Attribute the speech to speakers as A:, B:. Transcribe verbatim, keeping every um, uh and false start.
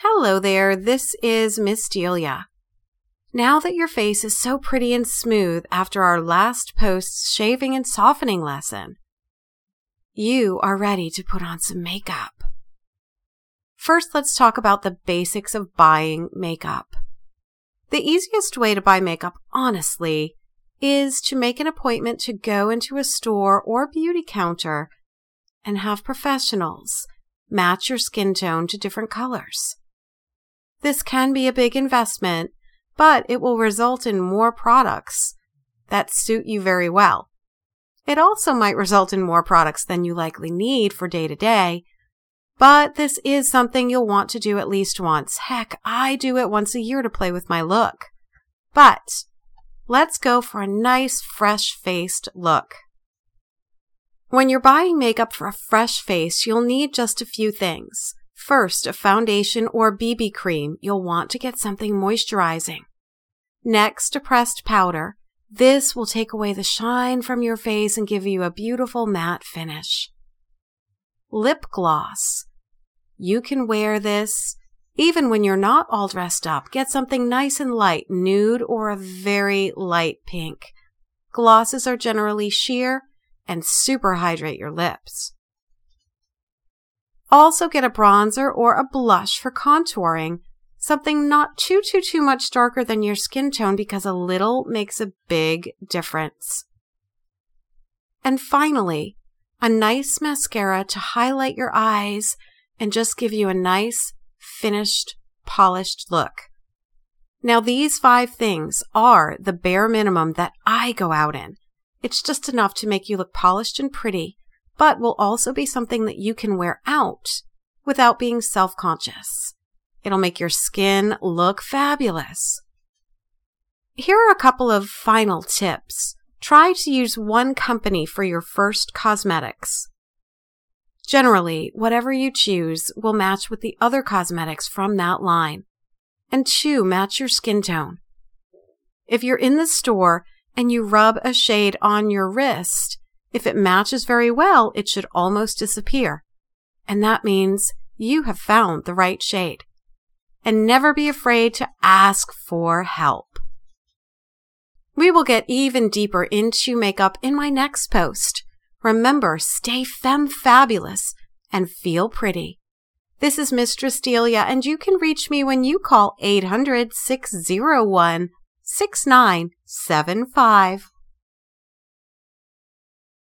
A: Hello there, this is Miss Delia. Now that your face is so pretty and smooth after our last post's shaving and softening lesson, you are ready to put on some makeup. First, let's talk about the basics of buying makeup. The easiest way to buy makeup, honestly, is to make an appointment to go into a store or beauty counter and have professionals match your skin tone to different colors. This can be a big investment, but it will result in more products that suit you very well. It also might result in more products than you likely need for day-to-day, but this is something you'll want to do at least once. Heck, I do it once a year to play with my look. But let's go for a nice, fresh-faced look. When you're buying makeup for a fresh face, you'll need just a few things. First, a foundation or B B cream. You'll want to get something moisturizing. Next, a pressed powder. This will take away the shine from your face and give you a beautiful matte finish. Lip gloss. You can wear this even when you're not all dressed up. Get something nice and light, nude or a very light pink. Glosses are generally sheer and super hydrate your lips. Also get a bronzer or a blush for contouring, something not too, too, too much darker than your skin tone because a little makes a big difference. And finally, a nice mascara to highlight your eyes and just give you a nice, finished, polished look. Now, these five things are the bare minimum that I go out in. It's just enough to make you look polished and pretty, but will also be something that you can wear out without being self-conscious. It'll make your skin look fabulous. Here are a couple of final tips. Try to use one company for your first cosmetics. Generally, whatever you choose will match with the other cosmetics from that line. And two, match your skin tone. If you're in the store and you rub a shade on your wrist, if it matches very well, it should almost disappear. And that means you have found the right shade. And never be afraid to ask for help. We will get even deeper into makeup in my next post. Remember, stay femme fabulous and feel pretty. This is Mistress Delia, and you can reach me when you call eight hundred, six oh one, six nine seven five.